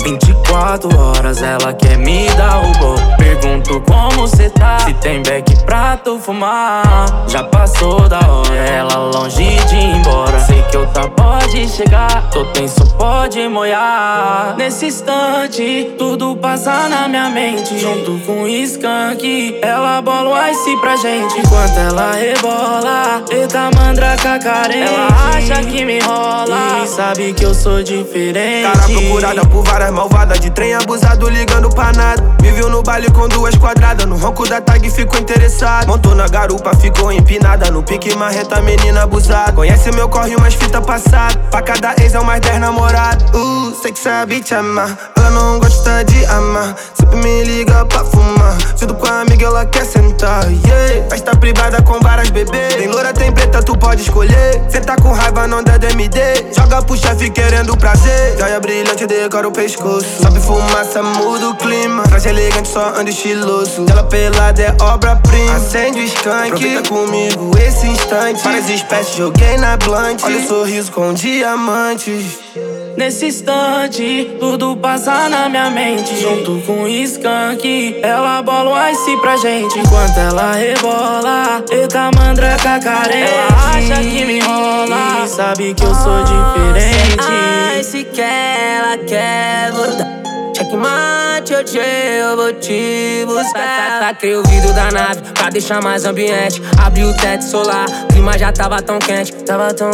24 horas ela quer me dar o gol. Pergunto como cê tá, se tem beck pra tu fumar. Já passou da hora, ela longe de ir embora. Sei que eu tá pode chegar, tô tenso, pode molhar. Nesse instante, tudo passa na minha mente. Junto com o skunk, ela bola o ice pra gente. Enquanto ela rebola, eita mandraca carente. Ela acha que me rola e sabe que eu sou diferente. Cara procurada por várias malvadas, de trem abusado ligando pra nada. Me viu no baile com 2 quadradas, no ronco da tag ficou interessado. Montou na garupa, ficou empinada, no pique marreta, menina abusada. Conhece meu corre, umas fita passada, pra cada ex é mais 10 namorado. Sei que sabe te amar, ela não gosta de amar. Sempre me liga pra fumar, junto com a amiga ela quer sentar, yeah. Festa privada com várias bebês, tem loura, tem preta, tu pode escolher. Cê tá com raiva, não dá DMD, joga pro chefe querendo prazer. Joia brilhante, decora o pescoço, sobe fumaça, muda o clima. Traje elegante, só anda estiloso, ela pelada é obra-prima. Acende o skunk, aproveita comigo esse instante. Várias espécies joguei na blunt, olha o sorriso com diamantes. Nesse instante, tudo passa na minha mente. Junto com o skunk, ela bola o ice pra gente. Enquanto ela rebola, eita mandraca carente. Ela acha que me enrola e sabe que eu sou diferente. Se quer, ela quer, vou dar checkmate, eu vou te buscar. Taquei o vidro da nave pra deixar mais ambiente. Abri o teto solar, o clima já tava tão quente, tava tão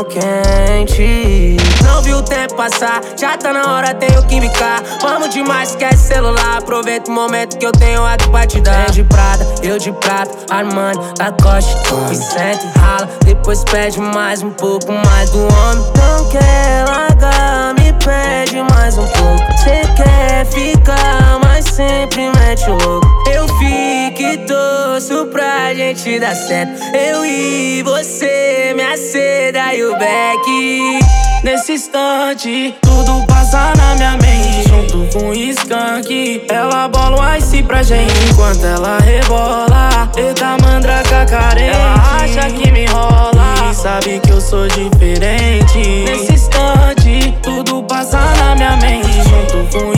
quente. Não vi o tempo passar, já tá na hora, tenho que bicar. Vamos demais, esquece celular, aproveita o momento que eu tenho aqui pra te dar. De prata, eu de prata, Armani, Lacoste, e senta e rala. Depois pede mais um pouco mais do homem. Não quer largar, me pede mais um pouco. Cê quer ficar, mas sempre mete o louco. Eu fico e torço pra gente dar certo. Eu e você, minha seda e o Beck. Nesse instante, tudo passa na minha mente. Junto com o skunk, ela bola o ice pra gente. Enquanto ela rebola, eita mandraca carente. Ela acha que me enrola e sabe que eu sou diferente. Nesse instante, tudo passa na minha mente. Junto com